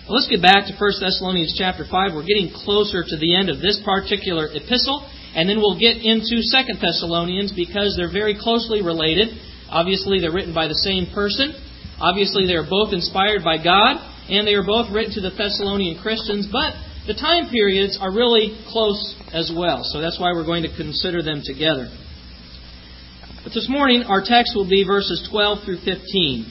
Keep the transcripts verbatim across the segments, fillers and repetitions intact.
Well, let's get back to First Thessalonians chapter five. We're getting closer to the end of this particular epistle, and then we'll get into Second Thessalonians because they're very closely related. Obviously, they're written by the same person. Obviously, they are both inspired by God, and they are both written to the Thessalonian Christians, but the time periods are really close as well, so that's why we're going to consider them together. But this morning, our text will be verses twelve through fifteen.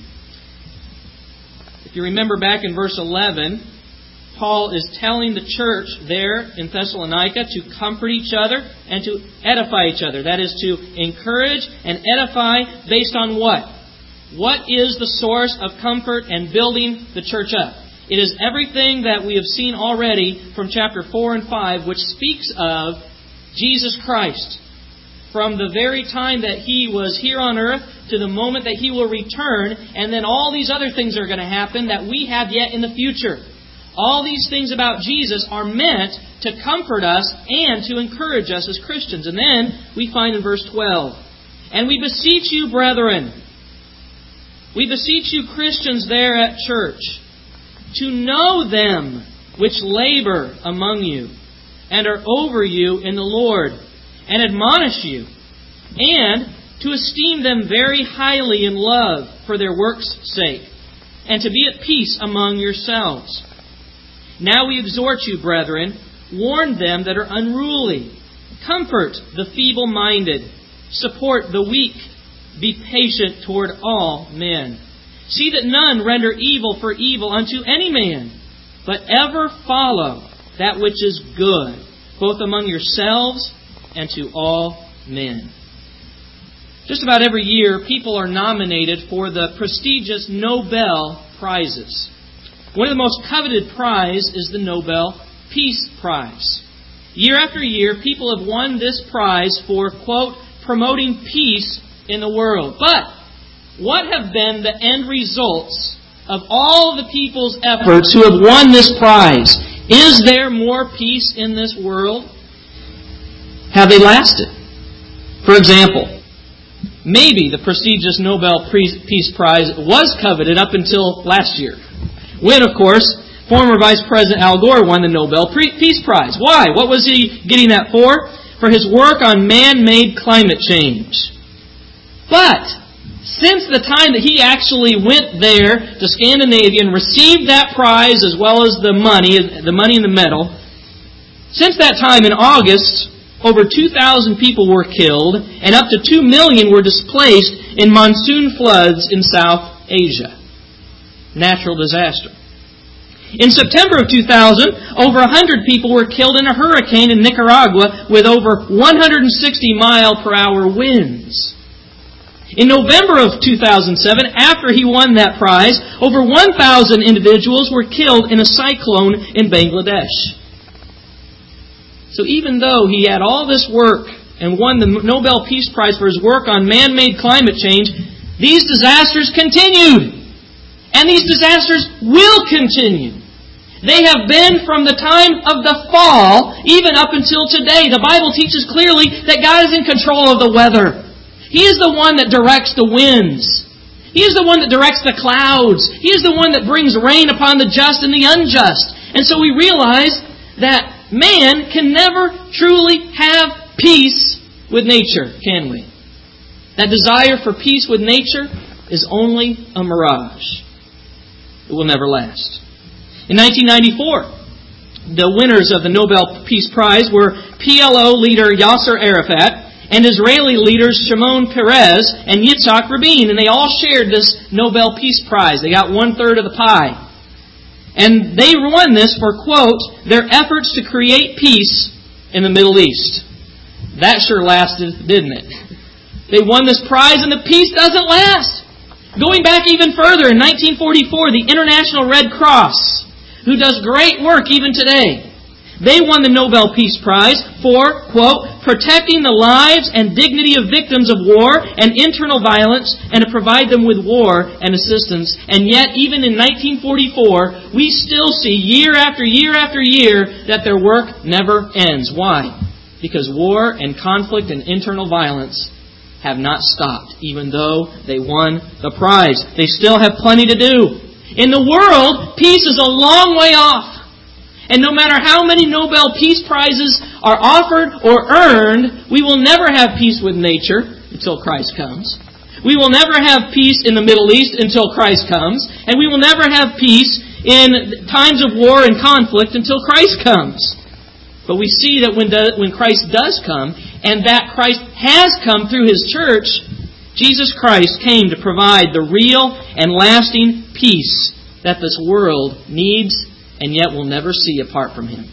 If you remember back in verse eleven, Paul is telling the church there in Thessalonica to comfort each other and to edify each other. That is to encourage and edify based on what? What is the source of comfort and building the church up? It is everything that we have seen already from chapter four and five, which speaks of Jesus Christ. From the very time that He was here on earth to the moment that He will return, and then all these other things are going to happen that we have yet in the future. All these things about Jesus are meant to comfort us and to encourage us as Christians. And then we find in verse twelve, "And we beseech you, brethren," we beseech you Christians there at church, "to know them which labor among you, and are over you in the Lord, and admonish you, and to esteem them very highly in love for their works' sake, and to be at peace among yourselves. Now we exhort you, brethren, warn them that are unruly, comfort the feeble-minded, support the weak, be patient toward all men. See that none render evil for evil unto any man, but ever follow that which is good, both among yourselves and to all men." Just about every year, people are nominated for the prestigious Nobel Prizes. One of the most coveted prizes is the Nobel Peace Prize. Year after year, people have won this prize for, quote, promoting peace in the world. But what have been the end results of all the people's efforts who have won this prize? Is there more peace in this world? Have they lasted? For example, maybe the prestigious Nobel Peace Prize was coveted up until last year, when, of course, former Vice President Al Gore won the Nobel Peace Prize. Why? What was he getting that for? For his work on man-made climate change. But since the time that he actually went there to Scandinavia and received that prize as well as the money, the money and the medal, since that time in August, over two thousand people were killed and up to two million were displaced in monsoon floods in South Asia. Natural disaster. In September of two thousand, over one hundred people were killed in a hurricane in Nicaragua with over one hundred sixty mile per hour winds. In November of two thousand seven, after he won that prize, over one thousand individuals were killed in a cyclone in Bangladesh. So even though he had all this work and won the Nobel Peace Prize for his work on man-made climate change, these disasters continued. And these disasters will continue. They have been from the time of the fall, even up until today. The Bible teaches clearly that God is in control of the weather. He is the one that directs the winds. He is the one that directs the clouds. He is the one that brings rain upon the just and the unjust. And so we realize that man can never truly have peace with nature, can we? That desire for peace with nature is only a mirage. It will never last. In nineteen ninety-four, the winners of the Nobel Peace Prize were P L O leader Yasser Arafat and Israeli leaders Shimon Peres and Yitzhak Rabin, and they all shared this Nobel Peace Prize. They got one-third of the pie. And they won this for, quote, their efforts to create peace in the Middle East. That sure lasted, didn't it? They won this prize and the peace doesn't last. Going back even further, in nineteen forty-four, the International Red Cross, who does great work even today, they won the Nobel Peace Prize for, quote, protecting the lives and dignity of victims of war and internal violence and to provide them with war and assistance. And yet, even in nineteen forty-four, we still see year after year after year that their work never ends. Why? Because war and conflict and internal violence have not stopped, even though they won the prize. They still have plenty to do. In the world, peace is a long way off. And no matter how many Nobel Peace Prizes are offered or earned, we will never have peace with nature until Christ comes. We will never have peace in the Middle East until Christ comes. And we will never have peace in times of war and conflict until Christ comes. But we see that when, do, when Christ does come, and that Christ has come through His church, Jesus Christ came to provide the real and lasting peace that this world needs and yet will never see apart from Him.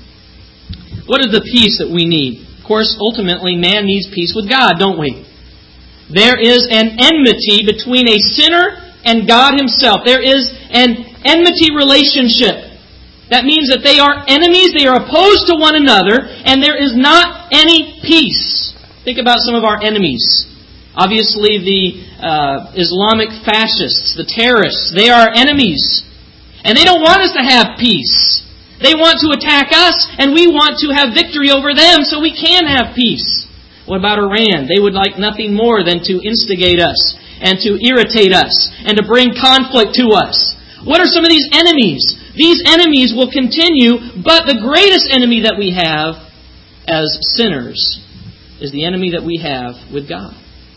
What is the peace that we need? Of course, ultimately, man needs peace with God, don't we? There is an enmity between a sinner and God Himself. There is an enmity relationship. That means that they are enemies, they are opposed to one another, and there is not any peace. Think about some of our enemies. Obviously, the uh, Islamic fascists, the terrorists, they are enemies. And they don't want us to have peace. They want to attack us, and we want to have victory over them so we can have peace. What about Iran? They would like nothing more than to instigate us and to irritate us and to bring conflict to us. What are some of these enemies? These enemies will continue, but the greatest enemy that we have as sinners is the enemy that we have with God.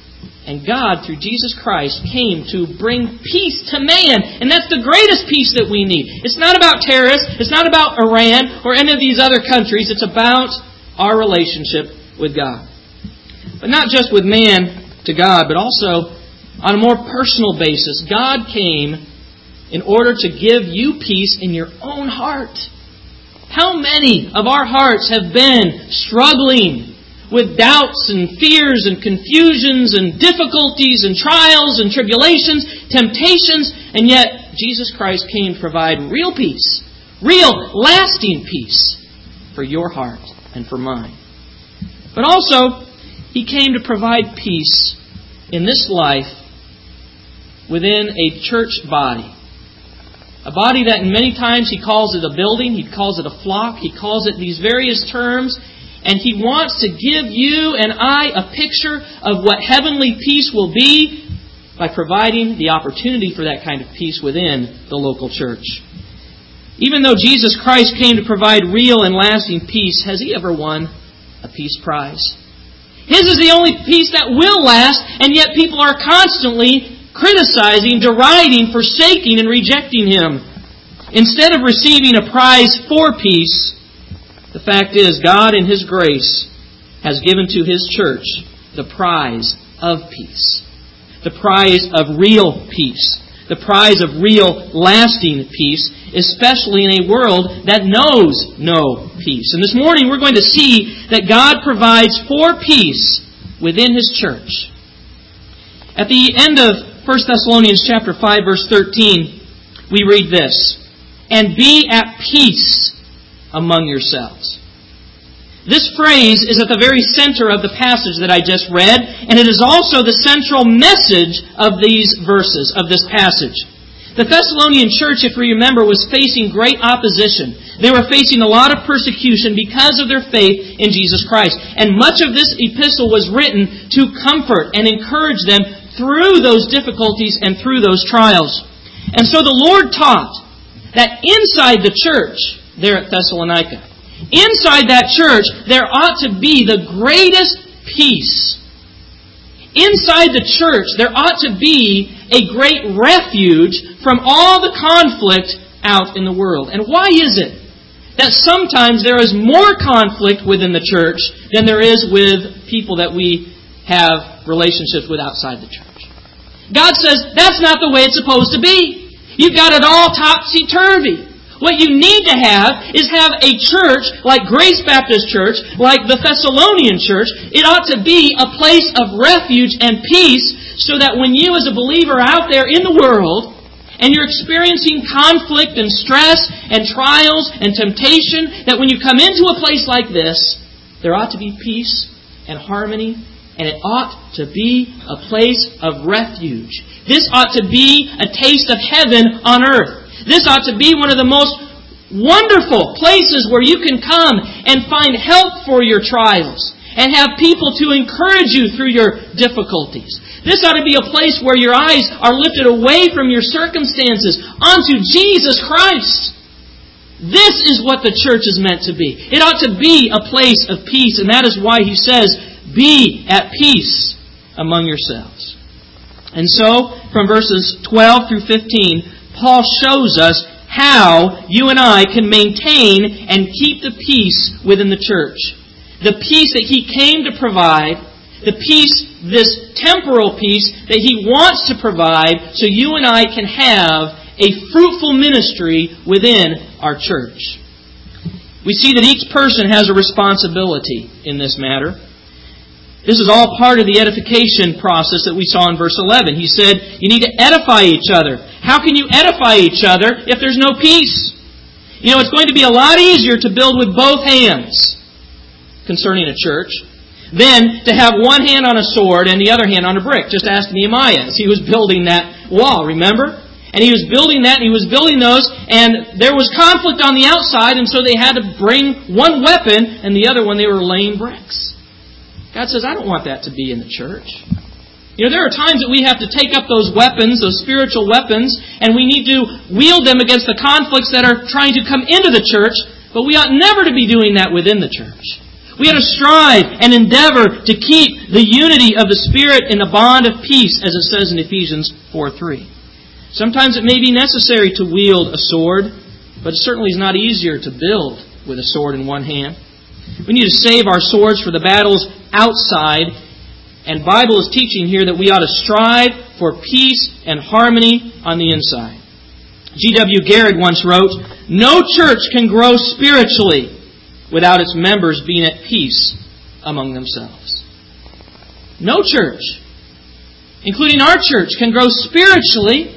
And God, through Jesus Christ, came to bring peace to man. And that's the greatest peace that we need. It's not about terrorists. It's not about Iran or any of these other countries. It's about our relationship with God. But not just with man to God, but also on a more personal basis. God came in order to give you peace in your own heart. How many of our hearts have been struggling with doubts and fears and confusions and difficulties and trials and tribulations, temptations, and yet Jesus Christ came to provide real peace, real lasting peace for your heart and for mine. But also, He came to provide peace in this life within a church body. A body that many times He calls it a building, He calls it a flock, He calls it these various terms. And He wants to give you and I a picture of what heavenly peace will be by providing the opportunity for that kind of peace within the local church. Even though Jesus Christ came to provide real and lasting peace, has He ever won a peace prize? His is the only peace that will last, and yet people are constantly criticizing, deriding, forsaking, and rejecting Him. Instead of receiving a prize for peace, the fact is, God in His grace has given to His church the prize of peace. The prize of real peace. The prize of real lasting peace, especially in a world that knows no peace. And this morning we're going to see that God provides for peace within His church. At the end of First Thessalonians chapter five, verse thirteen, we read this, "And be at peace among yourselves." This phrase is at the very center of the passage that I just read, and it is also the central message of these verses, of this passage. The Thessalonian church, if we remember, was facing great opposition. They were facing a lot of persecution because of their faith in Jesus Christ. And much of this epistle was written to comfort and encourage them through those difficulties and through those trials. And so the Lord taught that inside the church there at Thessalonica, inside that church, there ought to be the greatest peace. Inside the church, there ought to be a great refuge from all the conflict out in the world. And why is it that sometimes there is more conflict within the church than there is with people that we have relationships with outside the church? God says that's not the way it's supposed to be. You've got it all topsy-turvy. What you need to have is have a church like Grace Baptist Church, like the Thessalonian church. It ought to be a place of refuge and peace so that when you as a believer are out there in the world and you're experiencing conflict and stress and trials and temptation, that when you come into a place like this, there ought to be peace and harmony, and it ought to be a place of refuge. This ought to be a taste of heaven on earth. This ought to be one of the most wonderful places where you can come and find help for your trials and have people to encourage you through your difficulties. This ought to be a place where your eyes are lifted away from your circumstances onto Jesus Christ. This is what the church is meant to be. It ought to be a place of peace, and that is why he says, be at peace among yourselves. And so, from verses twelve through fifteen, Paul shows us how you and I can maintain and keep the peace within the church. The peace that he came to provide, the peace, this temporal peace that he wants to provide so you and I can have a fruitful ministry within our church. We see that each person has a responsibility in this matter. This is all part of the edification process that we saw in verse eleven. He said, you need to edify each other. How can you edify each other if there's no peace? You know, it's going to be a lot easier to build with both hands concerning a church than to have one hand on a sword and the other hand on a brick. Just ask Nehemiah as he was building that wall, remember? And he was building that, and he was building those, and there was conflict on the outside, and so they had to bring one weapon, and the other one they were laying bricks. God says, I don't want that to be in the church. You know, there are times that we have to take up those weapons, those spiritual weapons, and we need to wield them against the conflicts that are trying to come into the church, but we ought never to be doing that within the church. We ought to strive and endeavor to keep the unity of the Spirit in the bond of peace, as it says in Ephesians four three. Sometimes it may be necessary to wield a sword, but it certainly is not easier to build with a sword in one hand. We need to save our swords for the battles outside, and Bible is teaching here that we ought to strive for peace and harmony on the inside. G W Garrett once wrote, no church can grow spiritually without its members being at peace among themselves. No church, including our church, can grow spiritually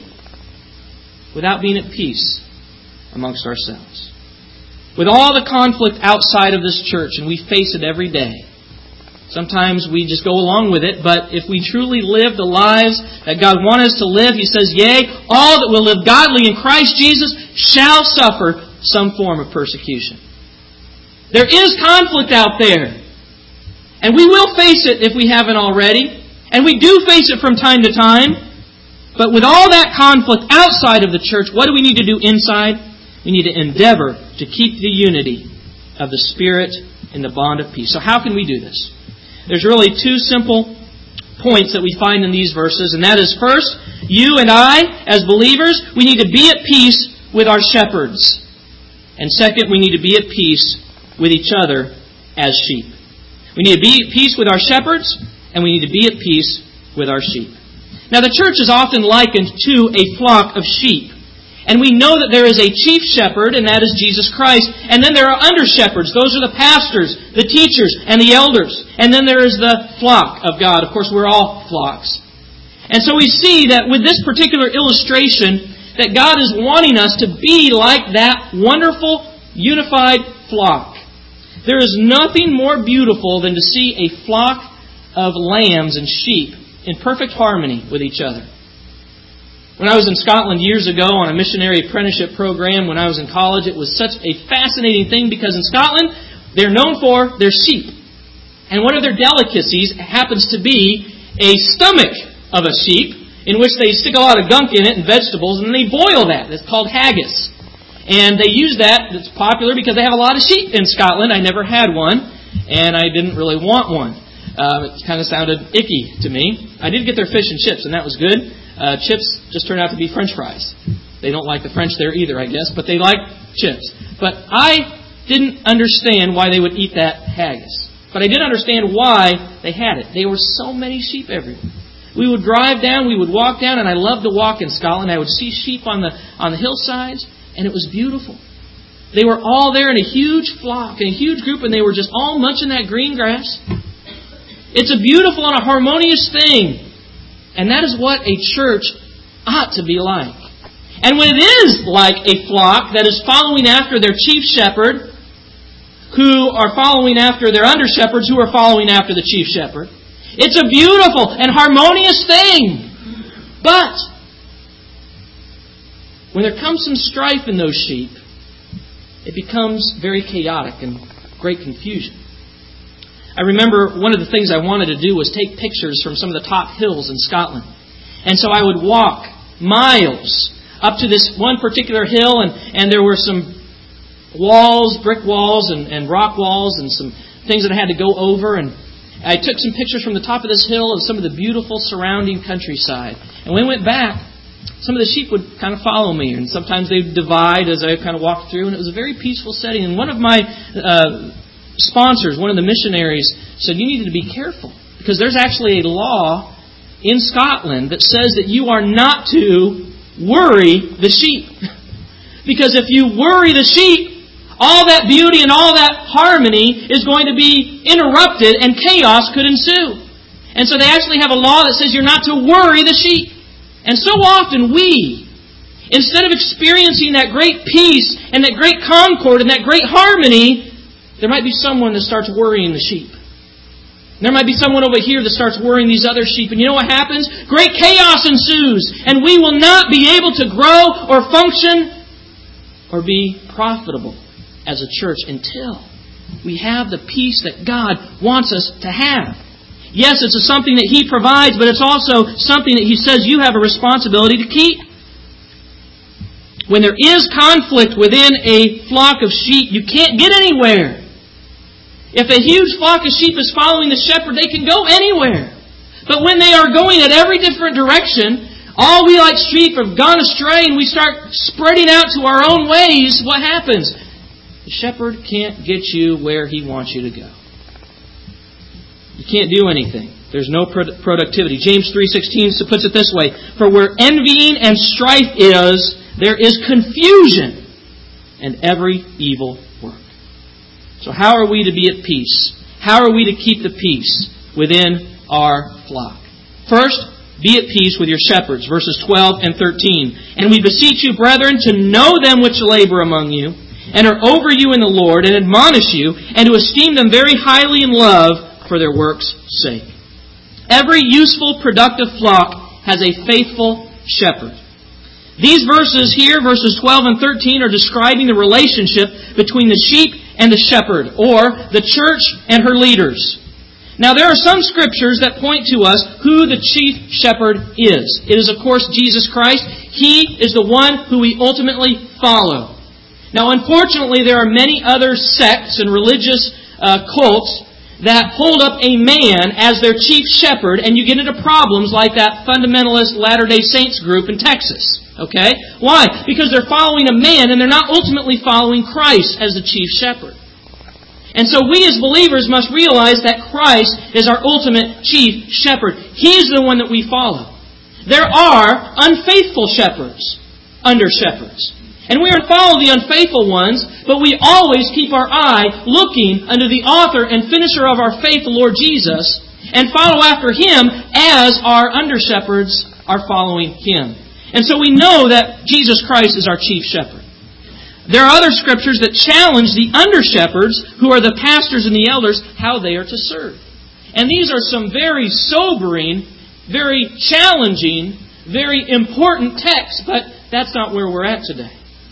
without being at peace amongst ourselves. With all the conflict outside of this church, and we face it every day, sometimes we just go along with it, but if we truly live the lives that God wants us to live, He says, yea, all that will live godly in Christ Jesus shall suffer some form of persecution. There is conflict out there. And we will face it if we haven't already. And we do face it from time to time. But with all that conflict outside of the church, what do we need to do inside? We need to endeavor to keep the unity of the Spirit in the bond of peace. So how can we do this? There's really two simple points that we find in these verses. And that is, first, you and I, as believers, we need to be at peace with our shepherds. And second, we need to be at peace with each other as sheep. We need to be at peace with our shepherds, and we need to be at peace with our sheep. Now, the church is often likened to a flock of sheep. And we know that there is a chief shepherd, and that is Jesus Christ. And then there are under-shepherds. Those are the pastors, the teachers, and the elders. And then there is the flock of God. Of course, we're all flocks. And so we see that with this particular illustration, that God is wanting us to be like that wonderful, unified flock. There is nothing more beautiful than to see a flock of lambs and sheep in perfect harmony with each other. When I was in Scotland years ago on a missionary apprenticeship program when I was in college, it was such a fascinating thing because in Scotland, they're known for their sheep. And one of their delicacies happens to be a stomach of a sheep in which they stick a lot of gunk in it and vegetables and then they boil that. It's called haggis. And they use that. It's popular because they have a lot of sheep in Scotland. I never had one, and I didn't really want one. Uh, it kind of sounded icky to me. I did get their fish and chips, and that was good. Uh, chips just turned out to be French fries. They don't like the French there either, I guess, but they like chips. But I didn't understand why they would eat that haggis. But I did understand why they had it. There were so many sheep everywhere. We would drive down, we would walk down, and I loved to walk in Scotland. I would see sheep on the on the hillsides. And it was beautiful. They were all there in a huge flock, in a huge group, and they were just all munching that green grass. It's a beautiful and a harmonious thing. And that is what a church ought to be like. And when it is like a flock that is following after their chief shepherd, who are following after their under-shepherds, who are following after the chief shepherd, it's a beautiful and harmonious thing. But when there comes some strife in those sheep, it becomes very chaotic and great confusion. I remember one of the things I wanted to do was take pictures from some of the top hills in Scotland. And so I would walk miles up to this one particular hill, and, and there were some walls, brick walls and, and rock walls and some things that I had to go over. And I took some pictures from the top of this hill of some of the beautiful surrounding countryside. And when we went back, some of the sheep would kind of follow me, and sometimes they would divide as I kind of walked through, and it was a very peaceful setting. And one of my uh, sponsors, one of the missionaries, said, you needed to be careful, because there's actually a law in Scotland that says that you are not to worry the sheep. Because if you worry the sheep, all that beauty and all that harmony is going to be interrupted and chaos could ensue. And so they actually have a law that says you're not to worry the sheep. And so often we, instead of experiencing that great peace and that great concord and that great harmony, there might be someone that starts worrying the sheep. There might be someone over here that starts worrying these other sheep. And you know what happens? Great chaos ensues. And we will not be able to grow or function or be profitable as a church until we have the peace that God wants us to have. Yes, it's something that He provides, but it's also something that He says you have a responsibility to keep. When there is conflict within a flock of sheep, you can't get anywhere. If a huge flock of sheep is following the shepherd, they can go anywhere. But when they are going at every different direction, all we like sheep have gone astray and we start spreading out to our own ways, what happens? The shepherd can't get you where he wants you to go. You can't do anything. There's no productivity. James three sixteen puts it this way, for where envying and strife is, there is confusion and every evil work. So how are we to be at peace? How are we to keep the peace within our flock? First, be at peace with your shepherds, verses twelve and thirteen. And we beseech you, brethren, to know them which labor among you, and are over you in the Lord, and admonish you, and to esteem them very highly in love for their work's sake. Every useful, productive flock has a faithful shepherd. These verses here, verses twelve and thirteen, are describing the relationship between the sheep and the shepherd, or the church and her leaders. Now, there are some scriptures that point to us who the chief shepherd is. It is, of course, Jesus Christ. He is the one who we ultimately follow. Now, unfortunately, there are many other sects and religious uh, cults that hold up a man as their chief shepherd, and you get into problems like that fundamentalist Latter-day Saints group in Texas. Okay? Why? Because they're following a man and they're not ultimately following Christ as the chief shepherd. And so we as believers must realize that Christ is our ultimate chief shepherd. He's the one that we follow. There are unfaithful shepherds under shepherds. And we are to follow the unfaithful ones, but we always keep our eye looking unto the author and finisher of our faith, the Lord Jesus, and follow after Him as our under-shepherds are following Him. And so we know that Jesus Christ is our chief shepherd. There are other scriptures that challenge the under-shepherds, who are the pastors and the elders, how they are to serve. And these are some very sobering, very challenging, very important texts, but that's not where we're at today.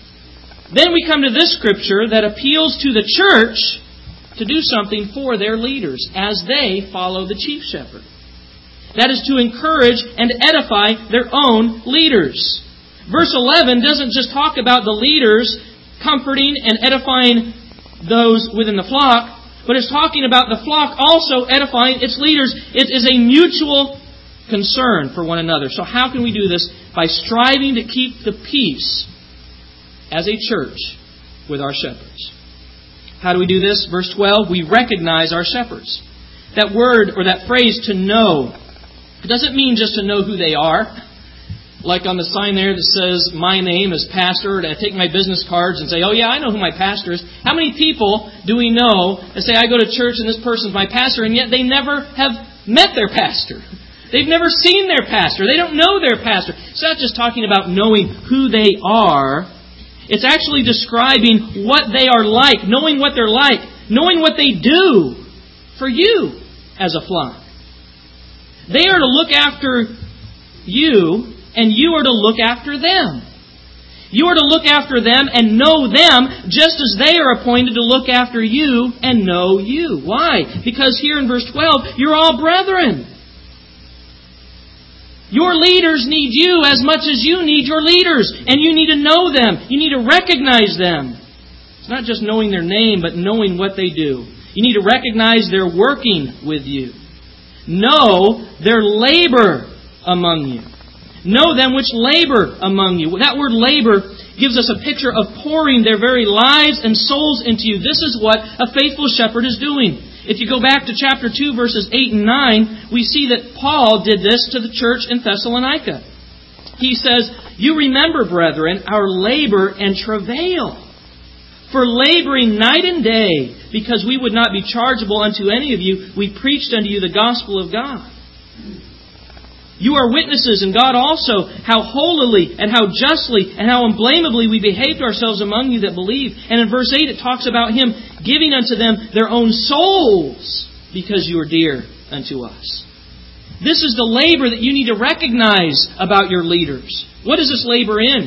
Then we come to this scripture that appeals to the church to do something for their leaders as they follow the chief shepherd. That is to encourage and edify their own leaders. Verse eleven doesn't just talk about the leaders comforting and edifying those within the flock, but it's talking about the flock also edifying its leaders. It is a mutual concern for one another. So how can we do this? By striving to keep the peace as a church with our shepherds. How do we do this? Verse twelve, we recognize our shepherds. That word or that phrase, to know, it doesn't mean just to know who they are. Like on the sign there that says, my name is pastor, and I take my business cards and say, oh yeah, I know who my pastor is. How many people do we know that say, I go to church and this person's my pastor, and yet they never have met their pastor? They've never seen their pastor. They don't know their pastor. It's not just talking about knowing who they are. It's actually describing what they are like, knowing what they're like, knowing what they do for you as a flock. They are to look after you, and you are to look after them. You are to look after them and know them just as they are appointed to look after you and know you. Why? Because here in verse twelve, you're all brethren. Your leaders need you as much as you need your leaders. And you need to know them. You need to recognize them. It's not just knowing their name, but knowing what they do. You need to recognize they're working with you. Know their labor among you. Know them which labor among you. That word labor gives us a picture of pouring their very lives and souls into you. This is what a faithful shepherd is doing. If you go back to chapter two, verses eight and nine, we see that Paul did this to the church in Thessalonica. He says, "You remember, brethren, our labor and travail. For laboring night and day, because we would not be chargeable unto any of you, we preached unto you the gospel of God. You are witnesses, and God also, how holily and how justly and how unblameably we behaved ourselves among you that believe." And in verse eight it talks about Him giving unto them their own souls, because you are dear unto us. This is the labor that you need to recognize about your leaders. What is this labor in?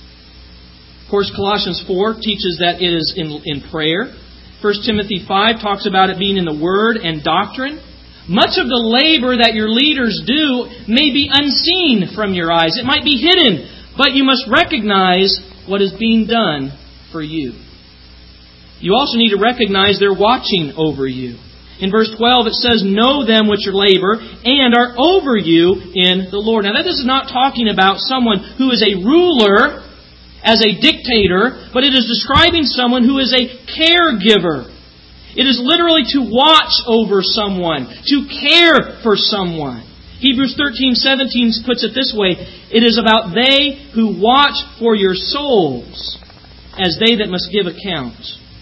Of course, Colossians four teaches that it is in, in prayer. First Timothy five talks about it being in the Word and doctrine. Much of the labor that your leaders do may be unseen from your eyes. It might be hidden, but you must recognize what is being done for you. You also need to recognize they're watching over you. In verse twelve it says, "Know them which are labor and are over you in the Lord." Now that is not talking about someone who is a ruler as a dictator, but it is describing someone who is a caregiver. It is literally to watch over someone, to care for someone. Hebrews thirteen seventeen puts it this way, "It is about they who watch for your souls, as they that must give account."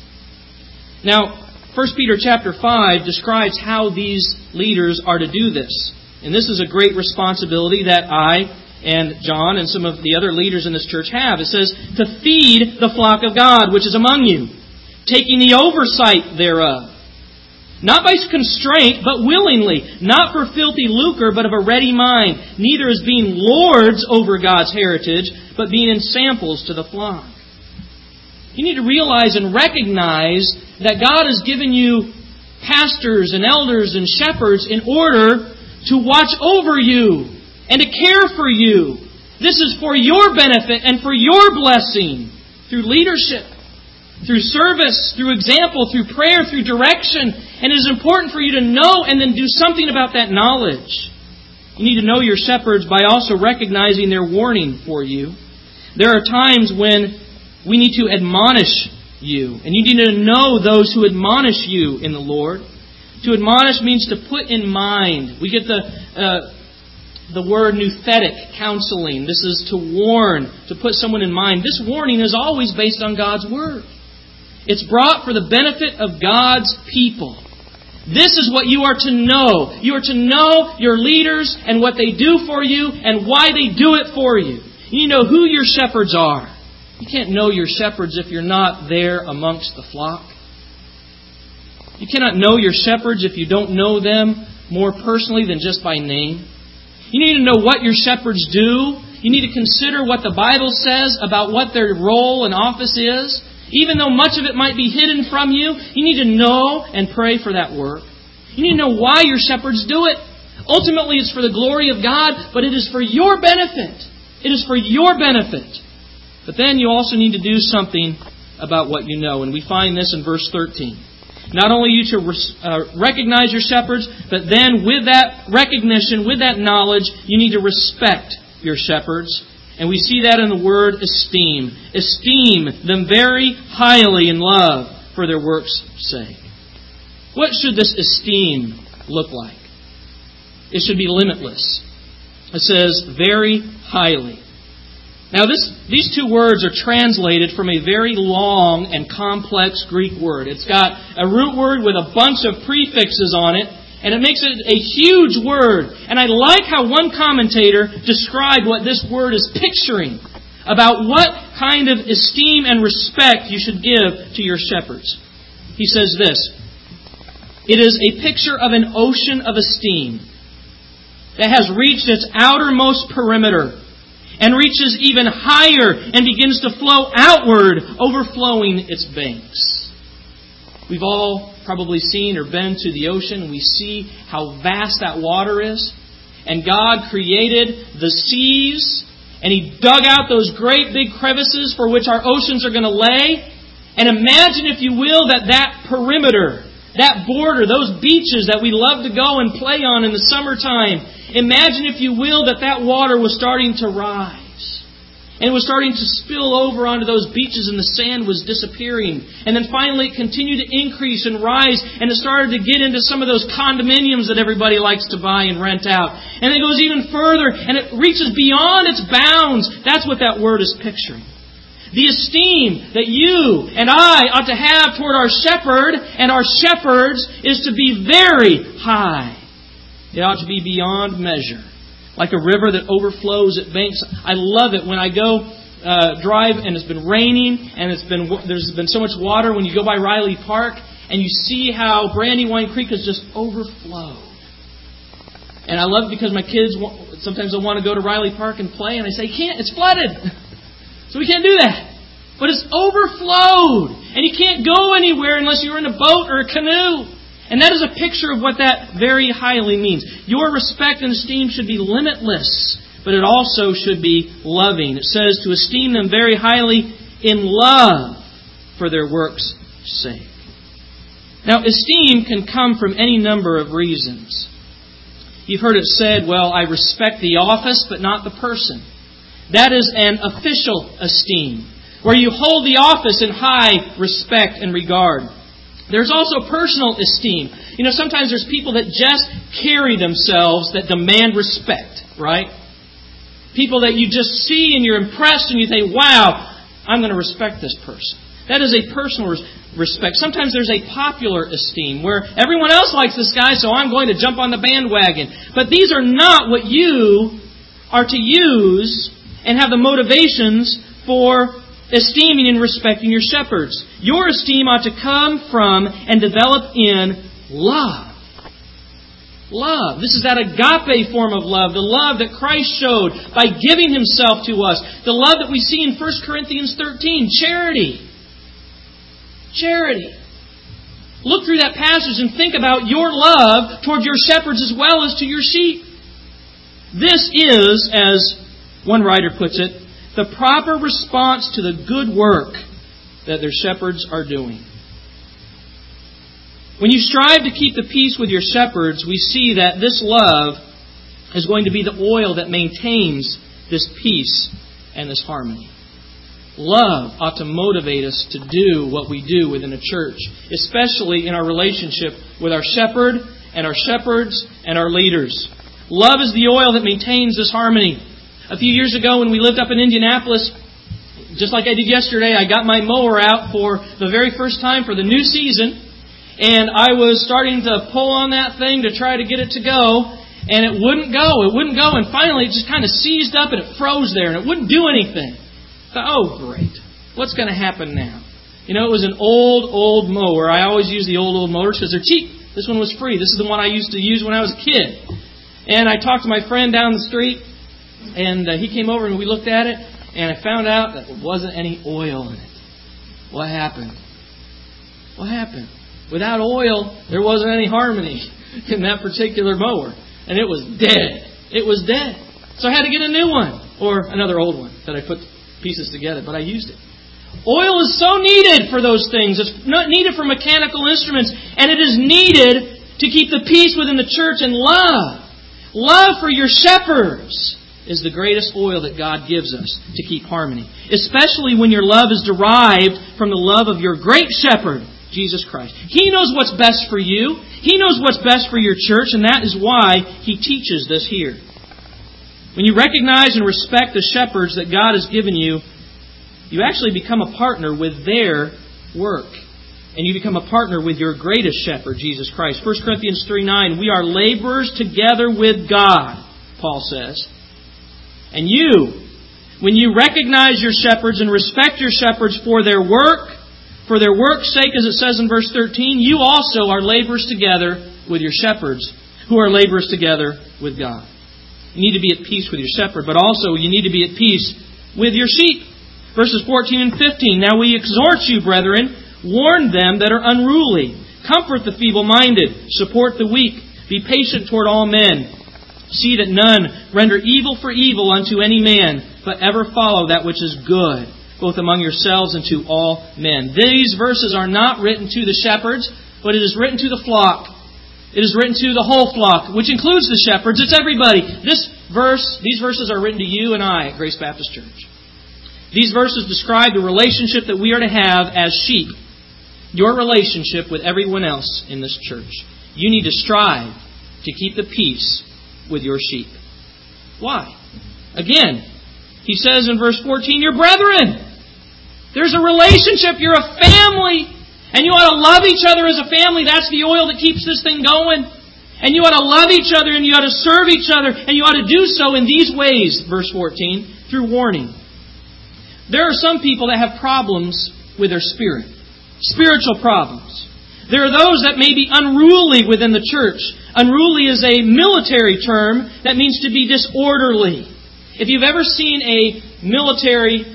Now, First Peter chapter five describes how these leaders are to do this. And this is a great responsibility that I and John and some of the other leaders in this church have. It says, "To feed the flock of God which is among you, taking the oversight thereof. Not by constraint, but willingly. Not for filthy lucre, but of a ready mind. Neither as being lords over God's heritage, but being ensamples to the flock." You need to realize and recognize that God has given you pastors and elders and shepherds in order to watch over you and to care for you. This is for your benefit and for your blessing through leadership, through service, through example, through prayer, through direction. And it is important for you to know and then do something about that knowledge. You need to know your shepherds by also recognizing their warning for you. There are times when we need to admonish you. And you need to know those who admonish you in the Lord. To admonish means to put in mind. We get the uh, the word nouthetic, counseling. This is to warn, to put someone in mind. This warning is always based on God's Word. It's brought for the benefit of God's people. This is what you are to know. You are to know your leaders and what they do for you and why they do it for you. You know who your shepherds are. You can't know your shepherds if you're not there amongst the flock. You cannot know your shepherds if you don't know them more personally than just by name. You need to know what your shepherds do. You need to consider what the Bible says about what their role and office is. Even though much of it might be hidden from you, you need to know and pray for that work. You need to know why your shepherds do it. Ultimately, it's for the glory of God, but it is for your benefit. It is for your benefit. But then you also need to do something about what you know. And we find this in verse thirteen. Not only you to uh, recognize your shepherds, but then with that recognition, with that knowledge, you need to respect your shepherds. And we see that in the word esteem. Esteem them very highly in love for their work's sake. What should this esteem look like? It should be limitless. It says very highly. Now this, these two words are translated from a very long and complex Greek word. It's got a root word with a bunch of prefixes on it, and it makes it a huge word. And I like how one commentator described what this word is picturing about what kind of esteem and respect you should give to your shepherds. He says this, "It is a picture of an ocean of esteem that has reached its outermost perimeter. and reaches even higher and begins to flow outward, overflowing its banks. We've all probably seen or been to the ocean. We see how vast that water is. And God created the seas, and He dug out those great big crevices for which our oceans are going to lay. And imagine, if you will, that that perimeter, that border, those beaches that we love to go and play on in the summertime, imagine, if you will, that that water was starting to rise. And it was starting to spill over onto those beaches, and the sand was disappearing. And then finally it continued to increase and rise, and it started to get into some of those condominiums that everybody likes to buy and rent out. And it goes even further, and it reaches beyond its bounds. That's what that word is picturing. The esteem that you and I ought to have toward our shepherd and our shepherds is to be very high. It ought to be beyond measure. Like a river that overflows at banks. I love it when I go uh, drive and it's been raining and it's been there's been so much water when you go by Riley Park and you see how Brandywine Creek has just overflowed. And I love it because my kids sometimes they'll want to go to Riley Park and play, and I say, "You can't, it's flooded, so we can't do that." But it's overflowed, and you can't go anywhere unless you're in a boat or a canoe. And that is a picture of what that very highly means. Your respect and esteem should be limitless, but it also should be loving. It says to esteem them very highly in love for their work's sake. Now, esteem can come from any number of reasons. You've heard it said, well, I respect the office, but not the person. That is an official esteem, where you hold the office in high respect and regard. There's also personal esteem. You know, sometimes there's people that just carry themselves that demand respect, right? People that you just see and you're impressed and you think, wow, I'm going to respect this person. That is a personal respect. Sometimes there's a popular esteem where everyone else likes this guy, so I'm going to jump on the bandwagon. But these are not what you are to use and have the motivations for esteeming and respecting your shepherds. Your esteem ought to come from and develop in love. Love. This is that agape form of love. The love that Christ showed by giving Himself to us. The love that we see in First Corinthians thirteen. Charity. Charity. Look through that passage and think about your love toward your shepherds as well as to your sheep. This is, as one writer puts it, the proper response to the good work that their shepherds are doing. When you strive to keep the peace with your shepherds, we see that this love is going to be the oil that maintains this peace and this harmony. Love ought to motivate us to do what we do within a church, especially in our relationship with our shepherd and our shepherds and our leaders. Love is the oil that maintains this harmony. A few years ago when we lived up in Indianapolis, just like I did yesterday, I got my mower out for the very first time for the new season. And I was starting to pull on that thing to try to get it to go. And it wouldn't go. It wouldn't go. And finally it just kind of seized up and it froze there. And it wouldn't do anything. I thought, oh, great. What's going to happen now? You know, it was an old, old mower. I always use the old, old mowers because they're cheap. This one was free. This is the one I used to use when I was a kid. And I talked to my friend down the street. And uh, he came over and we looked at it, and I found out that there wasn't any oil in it. What happened? What happened? Without oil, there wasn't any harmony in that particular mower. And it was dead. It was dead. So I had to get a new one, or another old one that I put pieces together, but I used it. Oil is so needed for those things. It's not needed for mechanical instruments, and it is needed to keep the peace within the church and love. Love for your shepherds is the greatest oil that God gives us to keep harmony. Especially when your love is derived from the love of your great shepherd, Jesus Christ. He knows what's best for you. He knows what's best for your church, and that is why He teaches this here. When you recognize and respect the shepherds that God has given you, you actually become a partner with their work. And you become a partner with your greatest shepherd, Jesus Christ. First Corinthians three nine, we are laborers together with God, Paul says. And you, when you recognize your shepherds and respect your shepherds for their work, for their work's sake, as it says in verse thirteen, you also are laborers together with your shepherds, who are laborers together with God. You need to be at peace with your shepherd, but also you need to be at peace with your sheep. Verses fourteen and fifteen. Now we exhort you, brethren, warn them that are unruly. Comfort the feeble-minded. Support the weak. Be patient toward all men. See that none render evil for evil unto any man, but ever follow that which is good, both among yourselves and to all men. These verses are not written to the shepherds, but it is written to the flock. It is written to the whole flock, which includes the shepherds. It's everybody. This verse, these verses are written to you and I at Grace Baptist Church. These verses describe the relationship that we are to have as sheep. Your relationship with everyone else in this church. You need to strive to keep the peace with your sheep. Why? Again, he says in verse fourteen, you're brethren. There's a relationship. You're a family. And you ought to love each other as a family. That's the oil that keeps this thing going. And you ought to love each other and you ought to serve each other. And you ought to do so in these ways, verse fourteen, through warning. There are some people that have problems with their spirit. Spiritual problems. There are those that may be unruly within the church. Unruly is a military term that means to be disorderly. If you've ever seen a military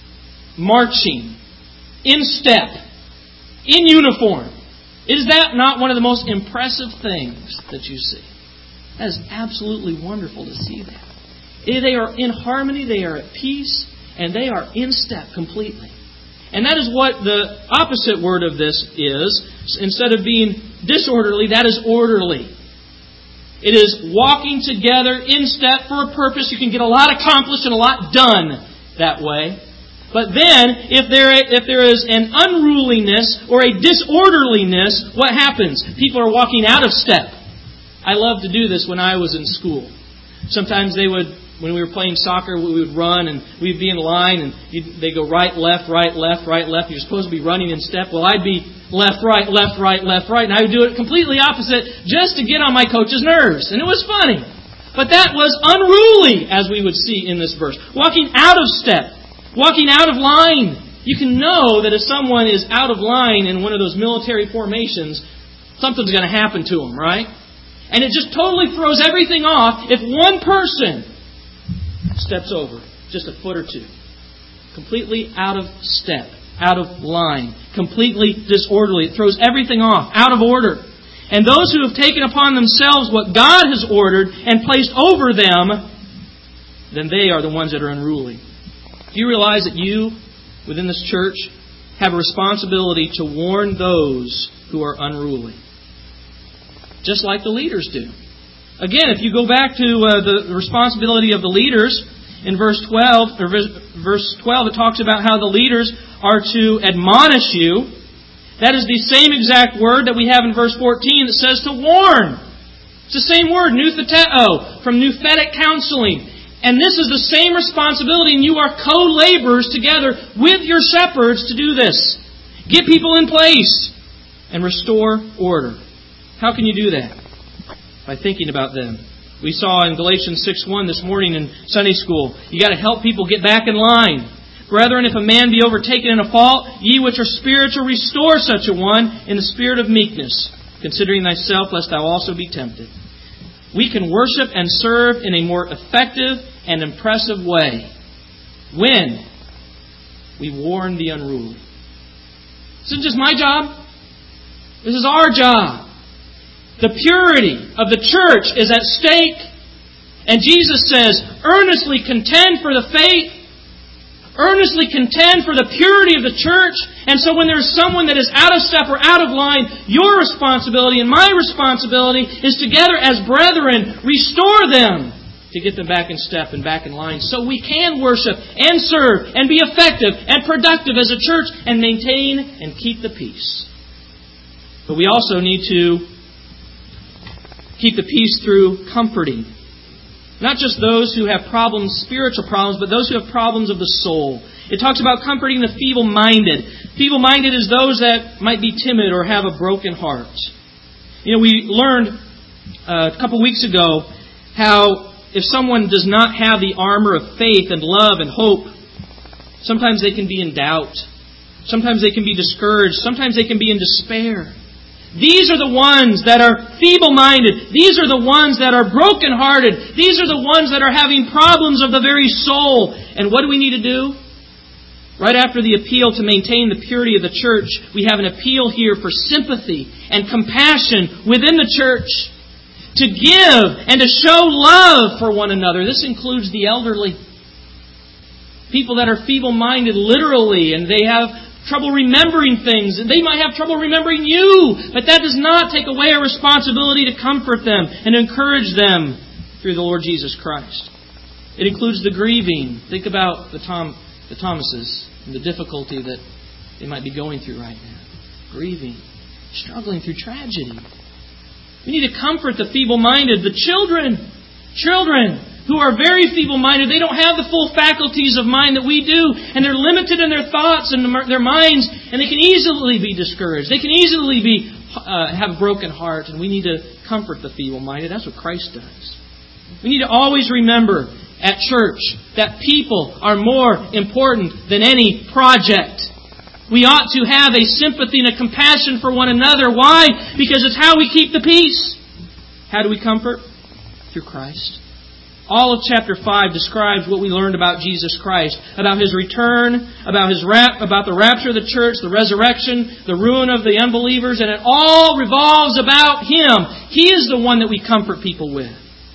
marching, in step, in uniform, is that not one of the most impressive things that you see? That is absolutely wonderful to see that. They are in harmony, they are at peace, and they are in step completely. And that is what the opposite word of this is. Instead of being disorderly, that is orderly. It is walking together in step for a purpose. You can get a lot accomplished and a lot done that way. But then, if there if there is an unruliness or a disorderliness, what happens? People are walking out of step. I loved to do this when I was in school. Sometimes they would, when we were playing soccer, we would run and we'd be in line and they go right, left, right, left, right, left. You're supposed to be running in step. Well, I'd be left, right, left, right, left, right. And I would do it completely opposite just to get on my coach's nerves. And it was funny. But that was unruly, as we would see in this verse. Walking out of step. Walking out of line. You can know that if someone is out of line in one of those military formations, something's going to happen to them, right? And it just totally throws everything off if one person steps over just a foot or two. Completely out of step, out of line, completely disorderly. It throws everything off, out of order. And those who have taken upon themselves what God has ordered and placed over them, then they are the ones that are unruly. Do you realize that you, within this church, have a responsibility to warn those who are unruly? Just like the leaders do. Again, if you go back to uh, the responsibility of the leaders, in verse twelve, or verse twelve, it talks about how the leaders are to admonish you. That is the same exact word that we have in verse fourteen that says to warn. It's the same word, nutheteo, from nouthetic counseling. And this is the same responsibility, and you are co-laborers together with your shepherds to do this. Get people in place and restore order. How can you do that? By thinking about them. We saw in Galatians six one this morning in Sunday school, you got to help people get back in line. Brethren, if a man be overtaken in a fault, ye which are spiritual, restore such a one in the spirit of meekness, considering thyself, lest thou also be tempted. We can worship and serve in a more effective and impressive way when we warn the unruly. This isn't just my job. This is our job. The purity of the church is at stake. And Jesus says, earnestly contend for the faith. Earnestly contend for the purity of the church. And so when there's someone that is out of step or out of line, your responsibility and my responsibility is together as brethren, restore them to get them back in step and back in line so we can worship and serve and be effective and productive as a church and maintain and keep the peace. But we also need to keep the peace through comforting. Not just those who have problems, spiritual problems, but those who have problems of the soul. It talks about comforting the feeble-minded. Feeble-minded is those that might be timid or have a broken heart. You know, we learned uh, a couple weeks ago how if someone does not have the armor of faith and love and hope, sometimes they can be in doubt. Sometimes they can be discouraged. Sometimes they can be in despair. These are the ones that are feeble-minded. These are the ones that are broken-hearted. These are the ones that are having problems of the very soul. And what do we need to do? Right after the appeal to maintain the purity of the church, we have an appeal here for sympathy and compassion within the church. To give and to show love for one another. This includes the elderly. People that are feeble-minded literally, and they have trouble remembering things, and they might have trouble remembering you, but that does not take away our responsibility to comfort them and encourage them through the Lord Jesus Christ. It includes the grieving. Think about the Tom, the Thomases and the difficulty that they might be going through right now. Grieving, struggling through tragedy. We need to comfort the feeble-minded, the children, children. Who are very feeble-minded. They don't have the full faculties of mind that we do. And they're limited in their thoughts and their minds. And they can easily be discouraged. They can easily be uh, have a broken heart. And we need to comfort the feeble-minded. That's what Christ does. We need to always remember at church that people are more important than any project. We ought to have a sympathy and a compassion for one another. Why? Because it's how we keep the peace. How do we comfort? Through Christ. All of chapter five describes what we learned about Jesus Christ, about His return, about His rap, about the rapture of the church, the resurrection, the ruin of the unbelievers, and it all revolves about Him. He is the one that we comfort people with.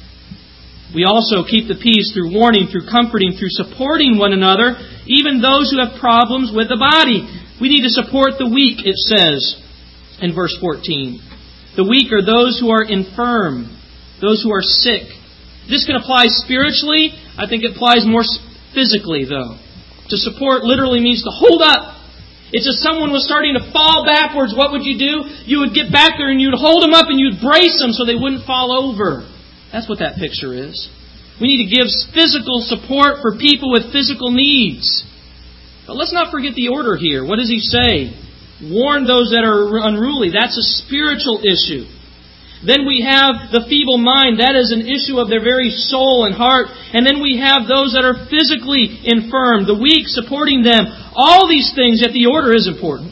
We also keep the peace through warning, through comforting, through supporting one another, even those who have problems with the body. We need to support the weak, it says in verse fourteen. The weak are those who are infirm, those who are sick. This can apply spiritually. I think it applies more physically, though. To support literally means to hold up. It's if someone was starting to fall backwards, what would you do? You would get back there and you'd hold them up and you'd brace them so they wouldn't fall over. That's what that picture is. We need to give physical support for people with physical needs. But let's not forget the order here. What does He say? Warn those that are unruly. That's a spiritual issue. Then we have the feeble mind. That is an issue of their very soul and heart. And then we have those that are physically infirm, the weak, supporting them. All these things, yet the order is important.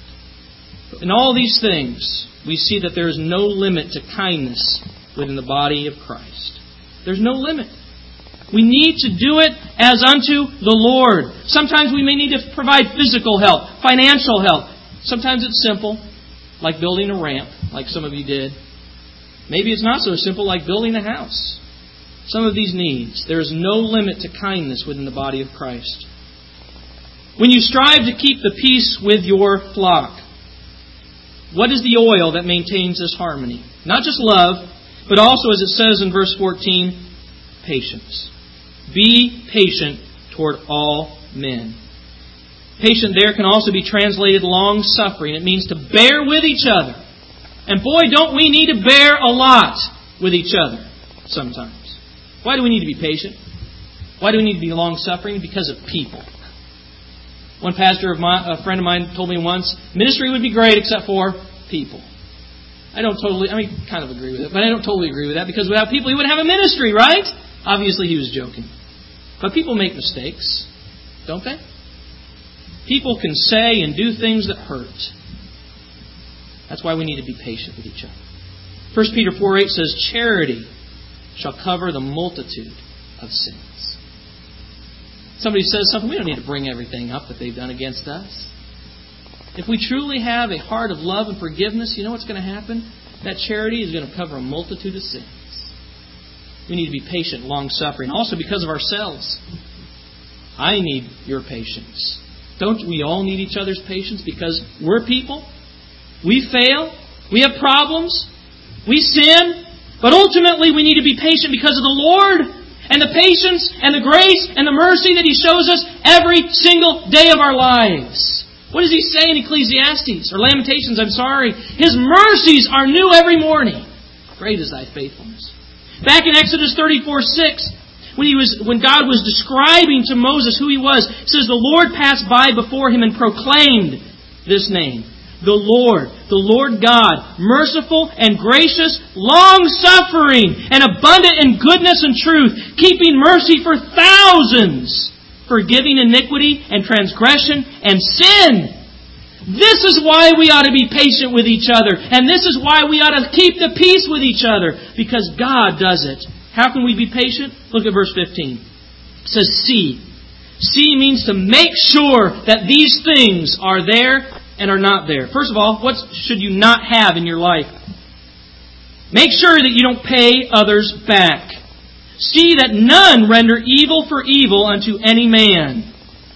In all these things, we see that there is no limit to kindness within the body of Christ. There's no limit. We need to do it as unto the Lord. Sometimes we may need to provide physical help, financial help. Sometimes it's simple, like building a ramp, like some of you did. Maybe it's not so simple like building a house. Some of these needs. There is no limit to kindness within the body of Christ. When you strive to keep the peace with your flock, what is the oil that maintains this harmony? Not just love, but also, as it says in verse fourteen, patience. Be patient toward all men. Patient there can also be translated long-suffering. It means to bear with each other. And boy, don't we need to bear a lot with each other sometimes. Why do we need to be patient? Why do we need to be long-suffering? Because of people. One pastor of my, a friend of mine told me once, ministry would be great except for people. I don't totally, I mean, kind of agree with it, but I don't totally agree with that because without people, he wouldn't have a ministry, right? Obviously, he was joking. But people make mistakes, don't they? People can say and do things that hurt. That's why we need to be patient with each other. First Peter four eight says, charity shall cover the multitude of sins. Somebody says something, we don't need to bring everything up that they've done against us. If we truly have a heart of love and forgiveness, you know what's going to happen? That charity is going to cover a multitude of sins. We need to be patient, long-suffering. Also because of ourselves. I need your patience. Don't we all need each other's patience? Because we're people. We fail. We have problems. We sin. But ultimately we need to be patient because of the Lord. And the patience and the grace and the mercy that He shows us every single day of our lives. What does He say in Ecclesiastes? Or Lamentations, I'm sorry. His mercies are new every morning. Great is Thy faithfulness. Back in Exodus thirty-four six, when he was, when God was describing to Moses who He was, it says, the Lord passed by before him and proclaimed this name. The Lord, the Lord God, merciful and gracious, long-suffering and abundant in goodness and truth, keeping mercy for thousands, forgiving iniquity and transgression and sin. This is why we ought to be patient with each other. And this is why we ought to keep the peace with each other. Because God does it. How can we be patient? Look at verse fifteen. It says, see. See means to make sure that these things are there and are not there. First of all, what should you not have in your life? Make sure that you don't pay others back. See that none render evil for evil unto any man.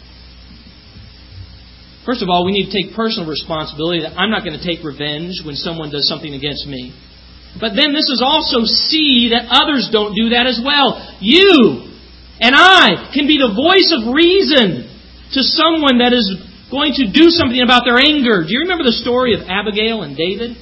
First of all, we need to take personal responsibility that I'm not going to take revenge when someone does something against me. But then this is also see that others don't do that as well. You and I can be the voice of reason to someone that is going to do something about their anger. Do you remember the story of Abigail and David?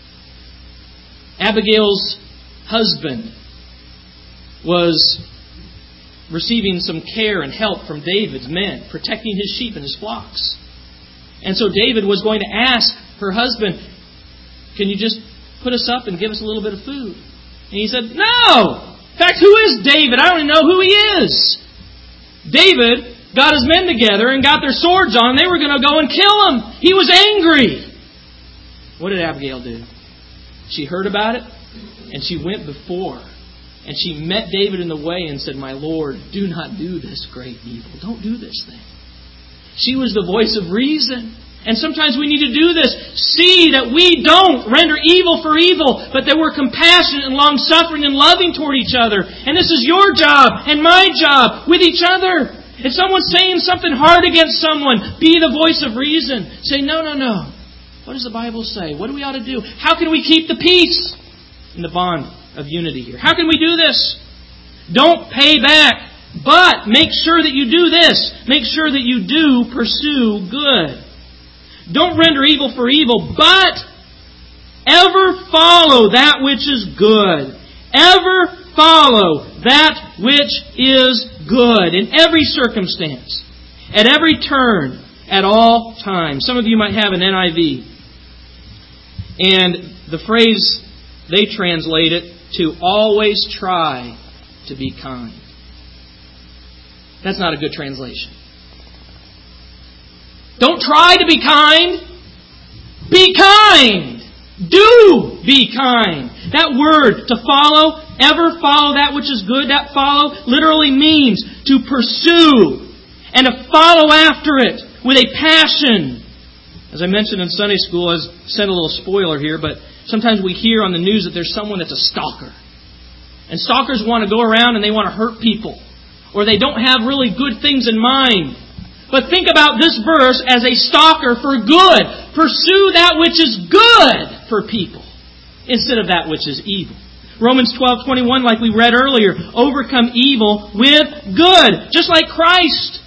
Abigail's husband was receiving some care and help from David's men, protecting his sheep and his flocks. And so David was going to ask her husband, can you just put us up and give us a little bit of food? And he said, no! In fact, who is David? I don't even know who he is. David got his men together and got their swords on. They were going to go and kill him. He was angry. What did Abigail do? She heard about it, and she went before. And she met David in the way and said, my Lord, do not do this great evil. Don't do this thing. She was the voice of reason. And sometimes we need to do this. See that we don't render evil for evil, but that we're compassionate and long-suffering and loving toward each other. And this is your job and my job with each other. If someone's saying something hard against someone, be the voice of reason. Say, no, no, no. What does the Bible say? What do we ought to do? How can we keep the peace in the bond of unity here? How can we do this? Don't pay back, but make sure that you do this. Make sure that you do pursue good. Don't render evil for evil, but ever follow that which is good. Ever follow that which is good in every circumstance, at every turn, at all times. Some of you might have an N I V. And the phrase, they translate it to always try to be kind. That's not a good translation. Don't try to be kind. Be kind. Do be kind. That word, to follow, ever follow that which is good, that follow literally means to pursue and to follow after it with a passion. As I mentioned in Sunday school, I sent a little spoiler here, but sometimes we hear on the news that there's someone that's a stalker. And stalkers want to go around and they want to hurt people. Or they don't have really good things in mind. But think about this verse as a stalker for good. Pursue that which is good for people instead of that which is evil. Romans twelve twenty-one, like we read earlier, overcome evil with good. Just like Christ